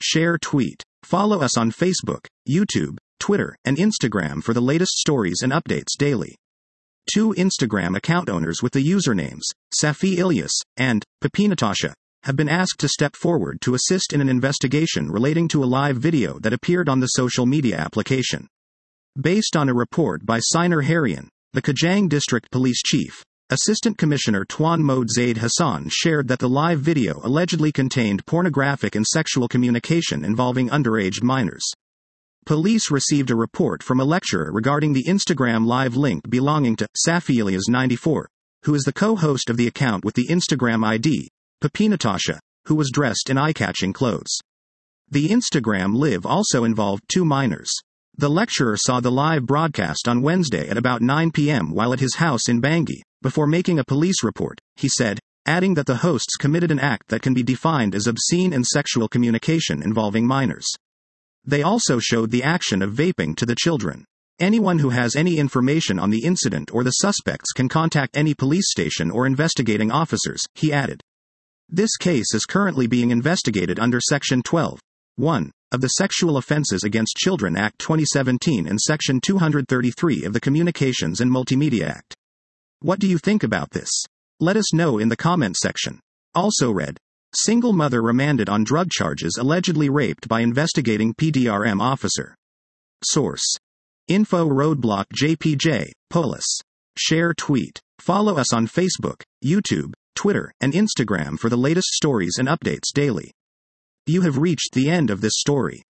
share, tweet. Follow us on Facebook, YouTube, Twitter, and Instagram for the latest stories and updates daily. 2 Instagram account owners with the usernames Safi Ilyas and Papinatasha have been asked to step forward to assist in an investigation relating to a live video that appeared on the social media application. Based on a report by Siner Harian, the Kajang District Police Chief, Assistant Commissioner Tuan Mohd Zaid Hassan shared that the live video allegedly contained pornographic and sexual communication involving underage minors. Police received a report from a lecturer regarding the Instagram live link belonging to Safi Ilyas 94, who is the co-host of the account with the Instagram ID, Papinatasha, who was dressed in eye-catching clothes. The Instagram live also involved 2 minors. The lecturer saw the live broadcast on Wednesday at about 9 p.m. while at his house in Bangi, before making a police report, he said, adding that the hosts committed an act that can be defined as obscene and sexual communication involving minors. They also showed the action of vaping to the children. Anyone who has any information on the incident or the suspects can contact any police station or investigating officers, he added. This case is currently being investigated under Section 12(1) of the Sexual Offences Against Children Act 2017 and Section 233 of the Communications and Multimedia Act. What do you think about this? Let us know in the comment section. Also read, single mother remanded on drug charges allegedly raped by investigating PDRM officer. Source. Info Roadblock JPJ, Polis. Share, tweet. Follow us on Facebook, YouTube, Twitter, and Instagram for the latest stories and updates daily. You have reached the end of this story.